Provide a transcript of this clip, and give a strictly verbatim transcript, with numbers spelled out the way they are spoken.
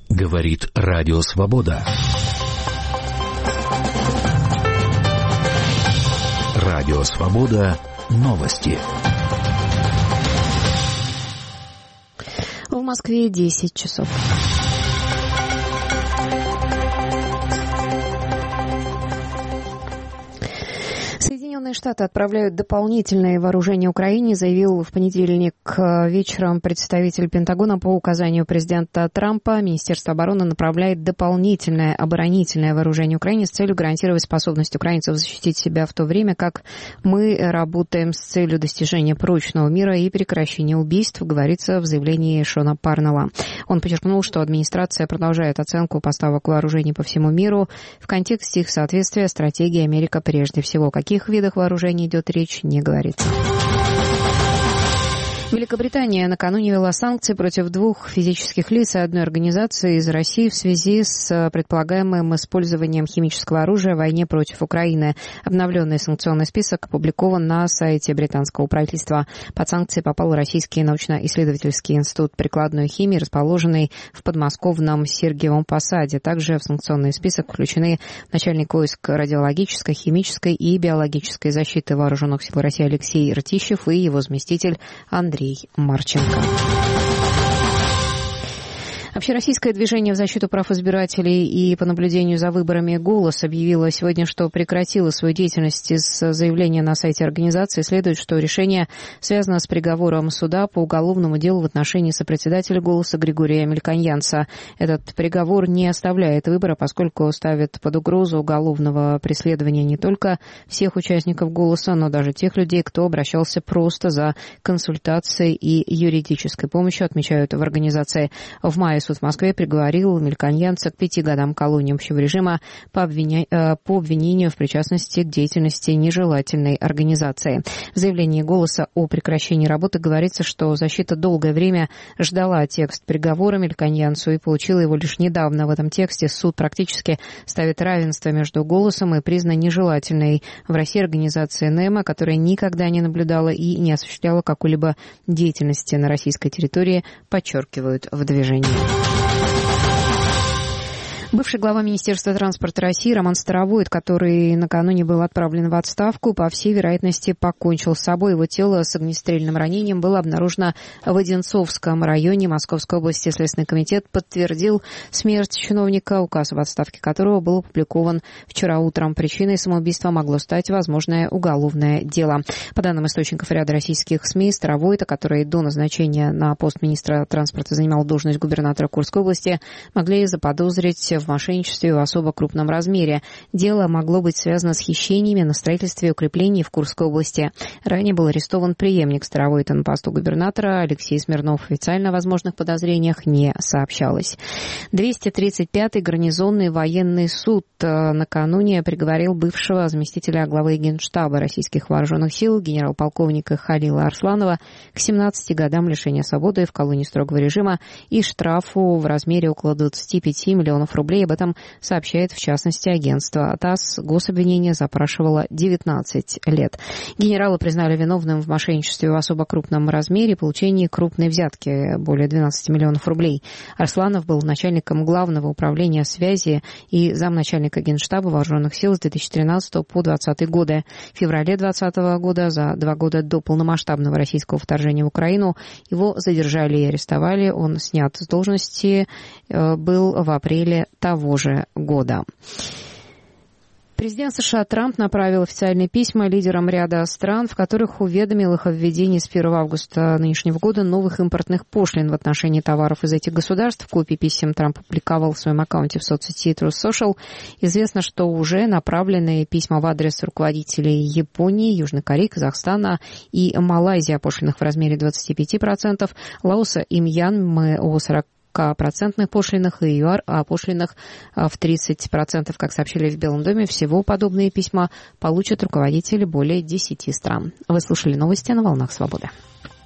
Говорит Радио Свобода. Радио Свобода. Новости. В Москве десять часов. Соединенные Штаты отправляют дополнительное вооружение Украине, заявил в понедельник вечером представитель Пентагона. По указанию президента Трампа Министерство обороны направляет дополнительное оборонительное вооружение Украине с целью гарантировать способность украинцев защитить себя, в то время как мы работаем с целью достижения прочного мира и прекращения убийств, говорится в заявлении Шона Парнелла. Он подчеркнул, что администрация продолжает оценку поставок вооружений по всему миру в контексте их соответствия стратегии «Америка прежде всего». О каких видах вооружений идет речь, не говорится. Великобритания накануне ввела санкции против двух физических лиц и одной организации из России в связи с предполагаемым использованием химического оружия в войне против Украины. Обновленный санкционный список опубликован на сайте британского правительства. Под санкции попал Российский научно-исследовательский институт прикладной химии, расположенный в подмосковном Сергиевом Посаде. Также в санкционный список включены начальник войск радиологической, химической и биологической защиты Вооруженных сил России Алексей Ртищев и его заместитель Андрей Марченко. Общероссийское движение в защиту прав избирателей и по наблюдению за выборами «Голос» объявило сегодня, что прекратило свою деятельность. Из заявления на сайте организации следует, что решение связано с приговором суда по уголовному делу в отношении сопредседателя «Голоса» Григория Мельконьянца. Этот приговор не оставляет выбора, поскольку ставит под угрозу уголовного преследования не только всех участников «Голоса», но даже тех людей, кто обращался просто за консультацией и юридической помощью, отмечают в организации. В мае суд в Москве приговорил Мельконьянца к пяти годам колонии общего режима по, обвиня... по обвинению в причастности к деятельности нежелательной организации. В заявлении «Голоса» о прекращении работы говорится, что защита долгое время ждала текст приговора Мельконьянцу и получила его лишь недавно. В этом тексте суд практически ставит равенство между «Голосом» и признан нежелательной в России организацией НЭМА, которая никогда не наблюдала и не осуществляла какой-либо деятельности на российской территории, подчеркивают в движении. Бывший глава Министерства транспорта России Роман Старовойт, который накануне был отправлен в отставку, по всей вероятности покончил с собой. Его тело с огнестрельным ранением было обнаружено в Одинцовском районе Московской области. Следственный комитет подтвердил смерть чиновника, указ об отставке которого был опубликован вчера утром. Причиной самоубийства могло стать возможное уголовное дело. По данным источников ряда российских СМИ, Старовойта, который до назначения на пост министра транспорта занимал должность губернатора Курской области, могли заподозрить в мошенничестве в особо крупном размере. Дело могло быть связано с хищениями на строительстве укреплений в Курской области. Ранее был арестован преемник Старовойта на посту губернатора Алексей Смирнов. Официально о возможных подозрениях не сообщалось. двести тридцать пятый гарнизонный военный суд накануне приговорил бывшего заместителя главы Генштаба российских вооруженных сил генерал-полковника Халила Арсланова к семнадцати годам лишения свободы в колонии строгого режима и штрафу в размере около двадцати пяти миллионов рублей. Об этом сообщает, в частности, агентство ТАСС. Гособвинение запрашивало девятнадцать лет. Генерала признали виновным в мошенничестве в особо крупном размере и получении крупной взятки более двенадцати миллионов рублей. Арсланов был начальником Главного управления связи и замначальника Генштаба Вооруженных сил с две тысячи тринадцатого по двадцатый годы. В феврале двадцатого года, за два года до полномасштабного российского вторжения в Украину, его задержали и арестовали. Он снят с должности был в апреле того же года. Президент США Трамп направил официальные письма лидерам ряда стран, в которых уведомил их о введении с первого августа нынешнего года новых импортных пошлин в отношении товаров из этих государств. Копии писем Трамп опубликовал в своем аккаунте в соцсети Truth Social. Известно, что уже направлены письма в адрес руководителей Японии, Южной Кореи, Казахстана и Малайзии о пошлинах в размере двадцати пяти процентов, Лаоса и Мьянмы о сорока процентных пошлинах и ЮАР о пошлинах в тридцать процентов. Как сообщили в Белом доме, всего подобные письма получат руководители более десяти стран. Вы слушали новости на «Волнах Свободы».